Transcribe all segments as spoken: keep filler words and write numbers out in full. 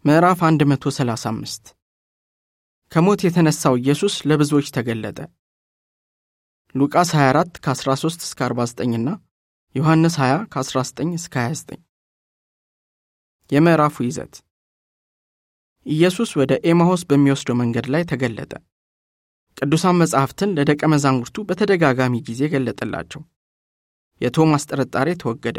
ምዕራፍ መቶ ሰላሳ አምስት ከሞት የተነሳው ኢየሱስ ለብዙዎች ተገለጠ። ሉቃስ ሃያ አራት ከአስራ ሦስት እስከ አርባ ዘጠኝ እና ዮሐንስ ሃያ ከአስራ ዘጠኝ እስከ ሃያ ዘጠኝ። የምዕራፉ ይዘት ኢየሱስ ወደ ኤማሁስ በሚወስደው መንገድ ላይ ተገለጠ። ቅዱሳን መጻሕፍትን ለደቀ መዛሙርቱ በተደጋጋሚ ጊዜ ገለጠላቸው። የቶማስ ጥርጣሬ ተወገደ።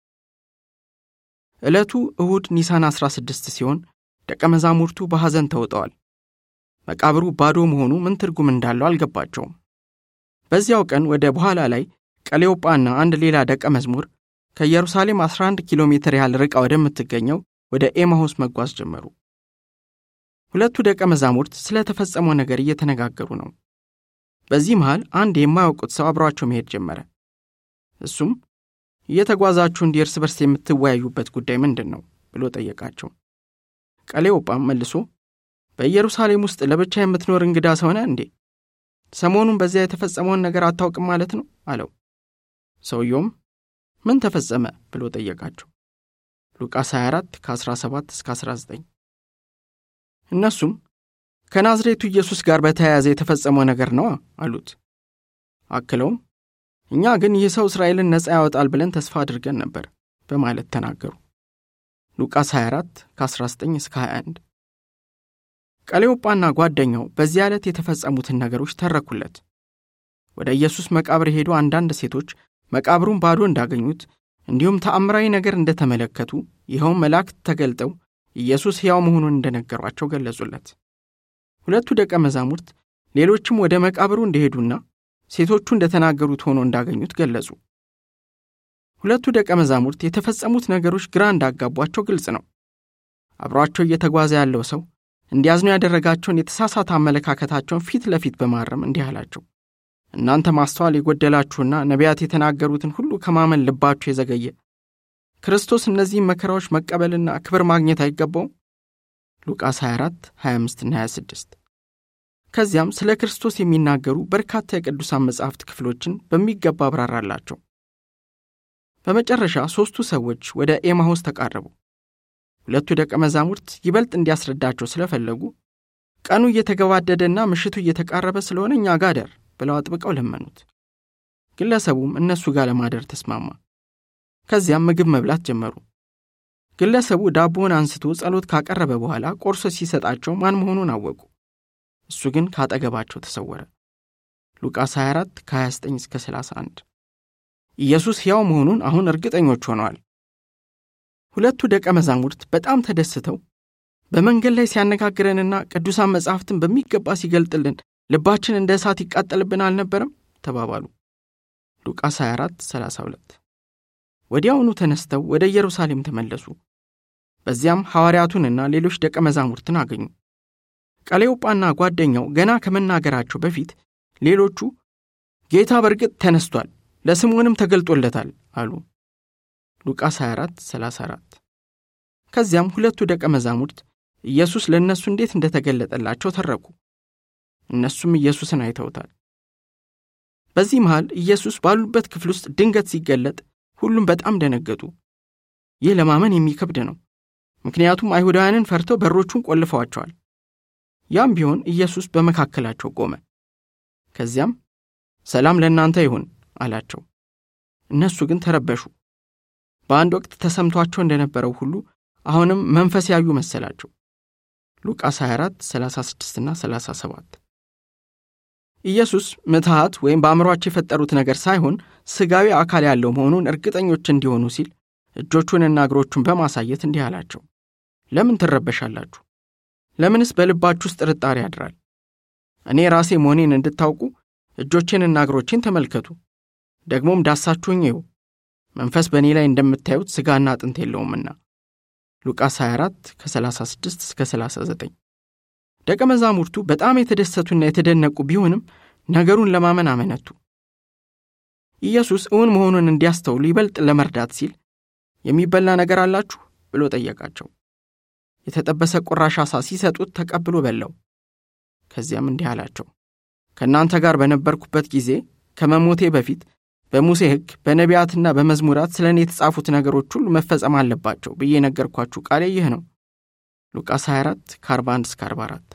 ዕለቱ እሁድ ኒሳን አስራ ስድስት ሲሆን ደቀ መዛሙርቱ በሐዘን ተውጠዋል። መቃብሩ ባዶ መሆኑ ምን ትርጉም እንዳለው አልገባቸውም። በዚያው ቀን ወደ በኋላ ላይ ቀሌዮጳና አንድ ሌላ ደቀ መዝሙር ከኢየሩሳሌም አስራ አንድ ኪሎ ሜትር ያህል ርቃ ወደምትገኘው ወደ ኤማሁስ መጓዝ ጀመሩ። ሁለቱ ደቀ መዛሙርት ስለተፈጸመው ነገር እየተነጋገሩ ነው። በዚህ መሃል አንድ የማያውቁት ሰው አብሯቸው መሄድ ጀመረ። እሱም እየተጓዛችሁ እንዲህ እርስ በርስ የምትወያዩበት ጉዳይ ምንድን ነው ብሎ ጠየቃቸው። ቀሌዮጳም መልሶ በኢየሩሳሌም ውስጥ ለብቻ የምትኖር እንግዳ ሰው ነህ እንዴ? ሰሞኑን በዚያ የተፈጸመውን ነገር አታውቅም ማለት ነው አለው። ሰውየውም ምን ተፈጸመ ብሎ ጠየቃቸው። ሉቃስ ሃያ አራት ከአስራ ሰባት እስከ አስራ ዘጠኝ። እነሱም ከናዝሬቱ ኢየሱስ ጋር በተያያዘ የተፈጸመው ነገር ነው አሉት። አክለውም እኛ ግን ይህ ሰው እስራኤልን ነፃ ያወጣል ብለን ተስፋ አድርገን ነበር በማለት ተናገሩ። ሉቃስ ሃያ አራት ከአስራ ዘጠኝ እስከ ሃያ አንድ። ቀሌዮጳና ጓደኛው በዚያ ዕለት የተፈጸሙትን ነገሮች ተረኩለት። ወደ ኢየሱስ መቃብር የሄዱ አንዳንድ ሴቶች መቃብሩን ባዶ እንዳገኙት እንዲሁም ተአምራዊ ነገር እንደተመለከቱ ይኸውም መላእክት ተገልጠው ኢየሱስ ሕያው መሆኑን እንደነገሯቸው ገለጹለት። ሁለቱ ደቀ መዛሙርት ሌሎችም ወደ መቃብሩ እንደሄዱና ሴቶቹ እንደተናገሩት ሆኖ እንዳገኙት ገለጹ። ሁለቱ ደቀ መዛሙርት የተፈጸሙት ነገሮች ግራ እንዳጋቧቸው ግልጽ ነው። አብሯቸው እየተጓዘ ያለው ሰው እንዲያዝኑ ያደረጋቸውን የተሳሳተ አመለካከታቸውን ፊት ለፊት በማረም እንዲህ አላቸው። እናንተ ማስተዋል የጎደላችሁና ነቢያት የተናገሩትን ሁሉ ከማመን ልባችሁ የዘገየ ክርስቶስ እነዚህን መከራዎች መቀበልና ክብር ማግኘት አይገባውም? ሉቃስ ሃያ አራት ሃያ አምስት እና ሃያ ስድስት። ከዚያም ስለ ክርስቶስ የሚናገሩ በርካታ የቅዱሳን መጻሕፍት ክፍሎችን በሚገባ አብራራላቸው። በመጨረሻ ሦስቱ ሰዎች ወደ ኤማሁስ ተቃረቡ። ሁለቱ ደቀ መዛሙርት ይበልጥ እንዲያስረዳቸው ስለፈለጉ ቀኑ እየተገባደደና ምሽቱ እየተቃረበ ስለሆነ እኛ ጋር ደር ብለው አጥብቀው ለመኑት። ግለሰቡም እነሱ ጋር ለማደር ተስማማ። ከዚያም ምግብ መብላት ጀመሩ። ግለሰቡ ዳቦውን አንስቶ ጸሎት ካቀረበ በኋላ ቆርሶ ሲሰጣቸው ማን መሆኑን አወቁ። እሱ ግን ካጠገባቸው ተሰወረ። ሉቃስ ሃያ አራት ከሃያ ዘጠኝ እስከ ሰላሳ አንድ። ኢየሱስ ሕያው መሆኑን አሁን እርግጠኞች ሆነዋል። ሁለቱ ደቀ መዛሙርት በጣም ተደስተው በመንገድ ላይ ሲያነጋግረንና ቅዱሳን መጻሕፍትን በሚገባ ሲገልጥልን ልባችን እንደ እሳት ይቃጠልብን አልነበረም ተባባሉ። ሉቃስ ሃያ አራት ሰላሳ ሁለት። ወዲያውኑ ተነስተው ወደ ኢየሩሳሌም ተመለሱ። በዚያም ሐዋርያቱንና ሌሎች ደቀ መዛሙርትን አገኙ። ቀሌዮጳና ጓደኛው ገና ከመናገራቸው በፊት ሌሎቹ ጌታ በርግጥ ተነስቷል፣ ለስምዖንም ተገልጦለታል አሉ። ሉቃስ ሃያ አራት ሰላሳ አራት። ከዚያም ሁለቱ ደቀ መዛሙርት ኢየሱስ ለእነሱ እንዴት እንደተገለጠላቸው ተረኩ። እነሱም ኢየሱስን አይተውታል። በዚህ መሃል ኢየሱስ ባሉበት ክፍል ውስጥ ድንገት ሲገለጥ ሁሉም በጣም ደነገጡ። ይህ ለማመን የሚከብድ ነው፣ ምክንያቱም አይሁዳውያንን ፈርተው በሮቹን ቆልፈዋቸዋል። ያም ቢሆን ኢየሱስ በመካከላቸው ቆመ። ከዚያም ሰላም ለእናንተ ይሁን አላቸው። እነሱ ግን ተረበሹ። በአንድ ወቅት ተሰምቷቸው እንደነበረው ሁሉ አሁንም መንፈስ ያዩ መሰላቸው። ሉቃስ ሃያ አራት ሰላሳ ስድስት እና ሰላሳ ሰባት። ኢየሱስ ምትሃት ወይም በአእምሮአቸው የፈጠሩት ነገር ሳይሆን ሥጋዊ አካል ያለው መሆኑን እርግጠኞች እንዲሆኑ ሲል እጆቹንና እግሮቹን በማሳየት እንዲህ አላቸው። ለምን ትረበሻላችሁ? ለምንስ በልባችሁ ውስጥ ጥርጣሬ ያድራል? እኔ ራሴ መሆኔን እንድታውቁ እጆቼንና እግሮቼን ተመልከቱ። ደግሞም ዳሳችሁኝ እዩ። መንፈስ በእኔ ላይ እንደምታዩት ሥጋና አጥንት የለውምና። ሉቃስ ሃያ አራት ከሰላሳ ስድስት እስከ ሰላሳ ዘጠኝ። ደቀ መዛሙርቱ በጣም የተደሰቱና የተደነቁ ቢሆንም ነገሩን ለማመን አመነቱ። ኢየሱስ እውን መሆኑን እንዲያስተውሉ ይበልጥ ለመርዳት ሲል የሚበላ ነገር አላችሁ ብሎ ጠየቃቸው። የተጠበሰ ቁራሽ ዓሣ ሲሰጡት ተቀብሎ በላው። ከዚያም እንዲህ አላቸው። ከእናንተ ጋር በነበርኩበት ጊዜ ከመሞቴ በፊት በሙሴ ሕግ በነቢያትና በመዝሙራት ስለ እኔ የተጻፉት ነገሮች ሁሉ መፈጸም አለባቸው ብዬ ነገርኳችሁ ቃሌ ይህ ነው። ሉቃስ ሃያ አራት ከአርባ አንድ እስከ አርባ አራት።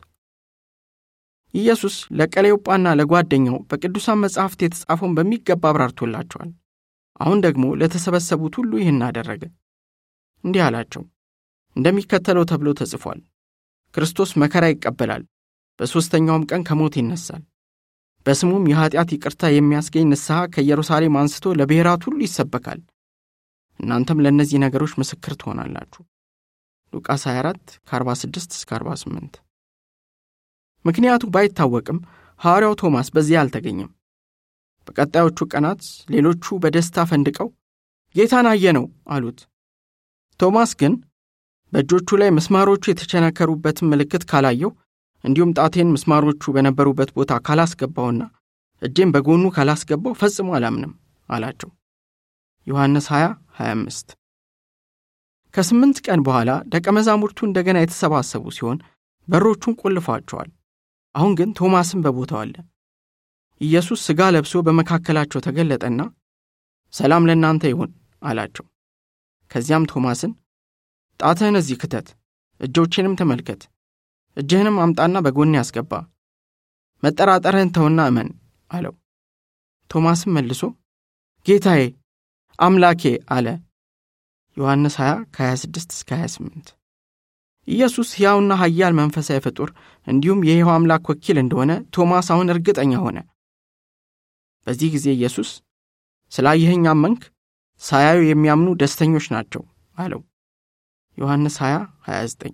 ኢየሱስ ለቀሌዮጳና ለጓደኛው በቅዱሳን መጻሕፍት የተጻፈውን በሚገባ አብራርቶላቸዋል። አሁን ደግሞ ለተሰበሰቡት ሁሉ ይህን አደረገ። እንዲህ አላቸው፣ እንደሚከተለው ተብሎ ተጽፏል። ክርስቶስ መከራ ይቀበላል፣ በሦስተኛውም ቀን ከሞት ይነሳል። በስሙም የኃጢአት ይቅርታ የሚያስገኝ ንስሐ ከኢየሩሳሌም አንስቶ ለብሔራት ሁሉ ይሰበካል። እናንተም ለእነዚህ ነገሮች ምስክር ትሆናላችሁ። ሉቃስ ሃያ አራት ከአርባ ስድስት እስከ አርባ ስምንት። ምክንያቱ ባይታወቅም ሐዋርያው ቶማስ በዚያ አልተገኘም። በቀጣዮቹ ቀናት ሌሎቹ በደስታ ፈንድቀው ጌታን አየነው አሉት። ቶማስ ግን በእጆቹ ላይ ምስማሮቹ የተቸነከሩበትን ምልክት ካላየው፣ እንዲሁም ጣቴን ምስማሮቹ በነበሩበት ቦታ ካላስገባውና እጄን በጎኑ ካላስገባው ፈጽሞ አላምንም አላቸው። ዮሐንስ ሃያ ሃያ አምስት። ከስምንት ቀን በኋላ ደቀ መዛሙርቱ እንደገና የተሰባሰቡ ሲሆን በሮቹን ቆልፈዋቸዋል። አሁን ግን ቶማስም በቦታው አለ። ኢየሱስ ሥጋ ለብሶ በመካከላቸው ተገለጠና ሰላም ለእናንተ ይሁን አላቸው። ከዚያም ቶማስን ጣትህን እዚህ ክተት፣ እጆቼንም ተመልከት፣ እጅህንም አምጣና በጎኔ አስገባ፣ መጠራጠርህን ተውና እመን አለው። ቶማስም መልሶ ጌታዬ አምላኬ አለ። ዮሐንስ ሃያ ከሃያ ስድስት እስከ ሃያ ስምንት። ኢየሱስ ሕያውና ኃያል መንፈሳዊ ፍጡር እንዲሁም የሕያው አምላክ ወኪል እንደሆነ ቶማስ አሁን እርግጠኛ ሆነ። በዚህ ጊዜ ኢየሱስ ስላየኸኝ አመንክ፣ ሳያዩ የሚያምኑ ደስተኞች ናቸው አለው። ዮሐንስ ሃያ ሃያ ዘጠኝ።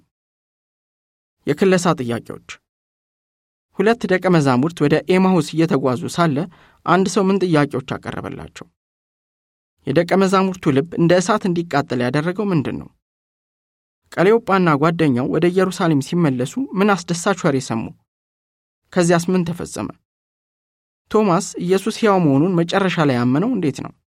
የክለሳ ጥያቄዎች። ሁለት ደቀ መዛሙርት ወደ ኤማሁስ እየተጓዙ ሳለ አንድ ሰው ምን ጥያቄዎች አቀረበላቸው? የደቀ መዛሙርቱ ልብ እንደ እሳት እንዲቃጠል ያደረገው ምንድን ነው? ቀሌዮጳና ጓደኛው ወደ ኢየሩሳሌም ሲመለሱ ምን አስደሳች ወሬ ሰሙ? ከዚያስ ምን ተፈጸመ? ቶማስ ኢየሱስ ሕያው መሆኑን መጨረሻ ላይ ያመነው እንዴት ነው?